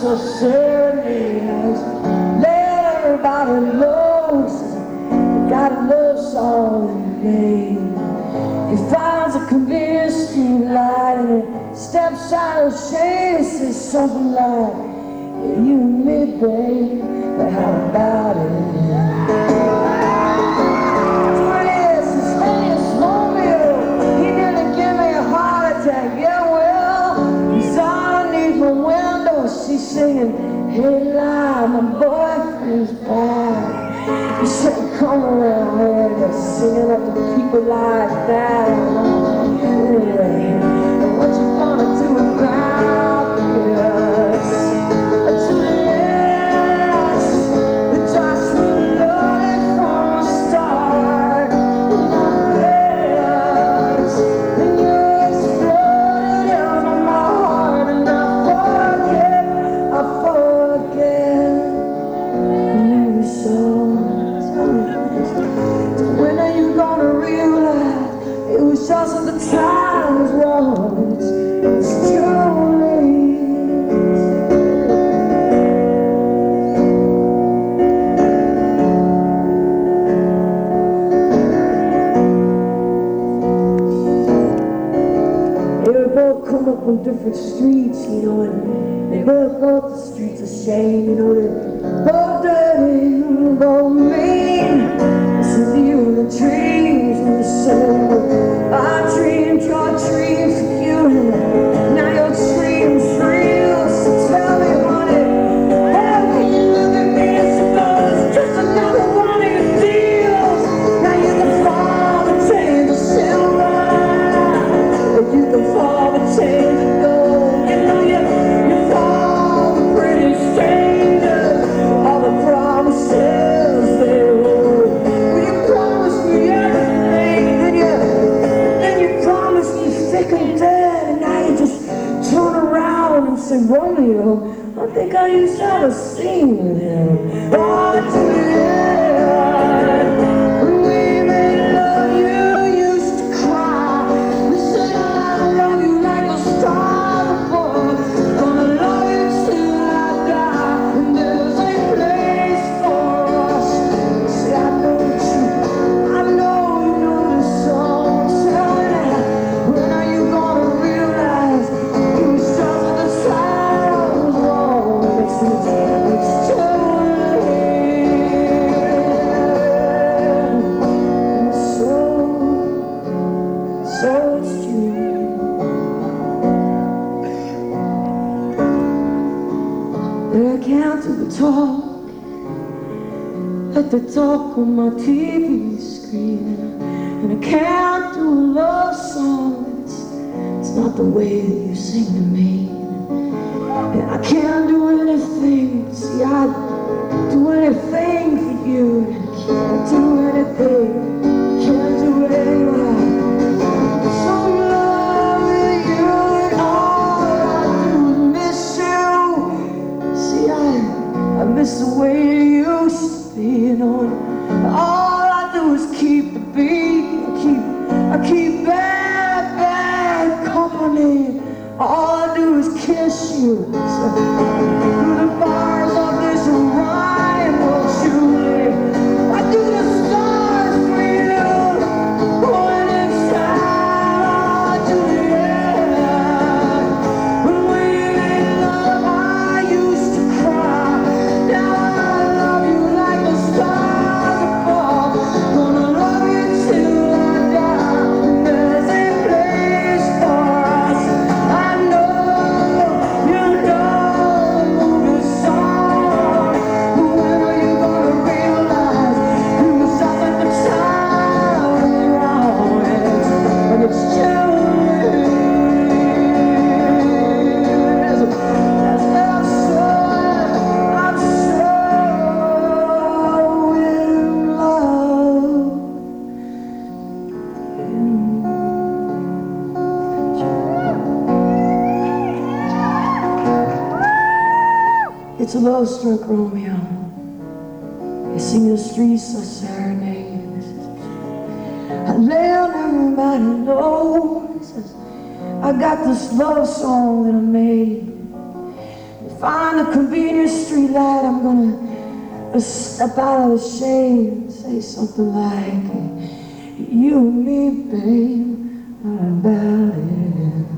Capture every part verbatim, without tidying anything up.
so serenades. Let everybody knows I got a love song in the name. He finds a convenience street light and he steps out of shade and says something like, yeah, you and me, babe, but how about it? Twentieth, Hispanic Romeo, he nearly gave me a heart attack. Yeah, well, he's underneath my window, she's singing, hey, lie, my boyfriend's back. He said, come around here, singing up to people like that. Anyway, what you gonna do about this? Juliet, the Josh was loaded from the start. Yes, and you exploded in my heart, and I forget, I forget you so. When are you gonna realize it was just at the time was wrong? It's, it's too late. They would both come up on different streets, you know, and they both thought the streets of shame, you know, they both dirty, both mean. You the dreams in the soul. I dreamed your dreams for you. Now your dreams real. So tell me, honey, how can you look at me and suppose it's just another one of your deals? Now you can fall and change the silver, or you can fall and change the gold. You know you you fall for pretty strangers. All the promises they hold. Say, Romeo, I think I used to have a scene with him. Oh, Juliet, when we made love, you used to cry. You said, I love you like a star before. Gonna love you till I die. And there's a place for us. See, I know the truth. I know you know the song. Tell me that. When are you gonna realize it was just the time? I can't do the talk like the talk on my T V screen, and I can't do a love song. It's, it's not the way that you sing to me. And I can't do anything. See, I'd do anything for you. And I can't do anything. Can't do it anyway. So in love with you, and all I do is miss you. See, I, I miss the way you used to be, you know. And all I do is keep the beat. I keep, I keep bad, bad company. All I do is kiss you. So, through the bars of this rhyme, won't you live? I do the stars for you. Going inside, oh, Juliet. When we made love, I used to cry. Now I love you like the stars above. Gonna love you till I die. And there's a place for us. I know you know the movie song. But when are you gonna realize it was just at the time was wrong? And it's too late. That's I'm so, I'm so in love. It's a low-struck Romeo. You sing the streets of serenades. I let everybody know. I got this love song that I made. find a convenient street light, I'm gonna uh, step out of the shade and say something like, you and me, babe, are about it.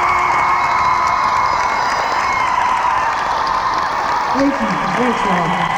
Thank you. Thanks, man.